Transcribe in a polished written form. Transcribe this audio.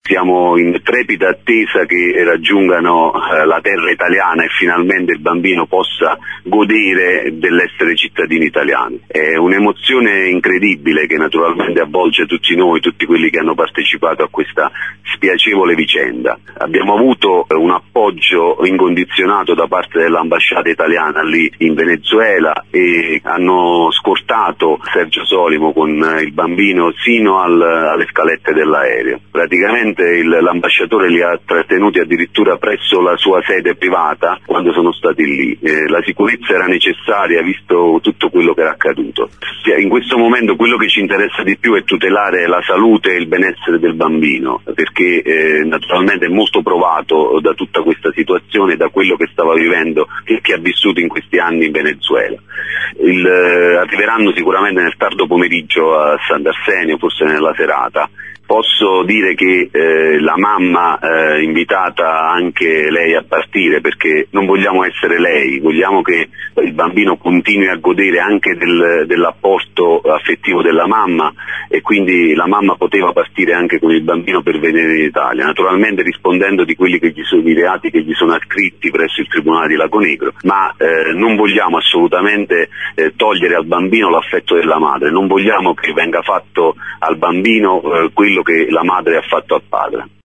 Siamo in trepida attesa che raggiungano la terra italiana e finalmente il bambino possa godere dell'essere cittadini italiani. È un'emozione incredibile che naturalmente avvolge tutti noi, tutti quelli che hanno partecipato a questa spiacevole vicenda. Abbiamo avuto un appoggio incondizionato da parte dell'ambasciata italiana lì in Venezuela e hanno scortato Sergio Solimo con il bambino sino alle scalette dell'aereo. Praticamente l'ambasciatore li ha trattenuti addirittura presso la sua sede privata quando sono stati lì. La sicurezza era necessaria visto tutto quello che era accaduto. In questo momento quello che ci interessa di più è tutelare la salute e il benessere del bambino, perché naturalmente è molto provato da tutta questa situazione, da quello che stava vivendo e che ha vissuto in questi anni in Venezuela. Arriveranno sicuramente nel tardo pomeriggio a Sant'Arsenio, forse nella serata. Posso dire che la mamma invitata anche lei a partire, perché non vogliamo essere lei, vogliamo che il bambino continui a godere anche dell'apporto affettivo della mamma, e quindi la mamma poteva partire anche con il bambino per venire in Italia, naturalmente rispondendo di quelli che gli sono i reati che gli sono ascritti presso il Tribunale di Lagonegro, ma non vogliamo assolutamente togliere al bambino l'affetto della madre, non vogliamo che venga fatto al bambino quello che la madre ha fatto al padre.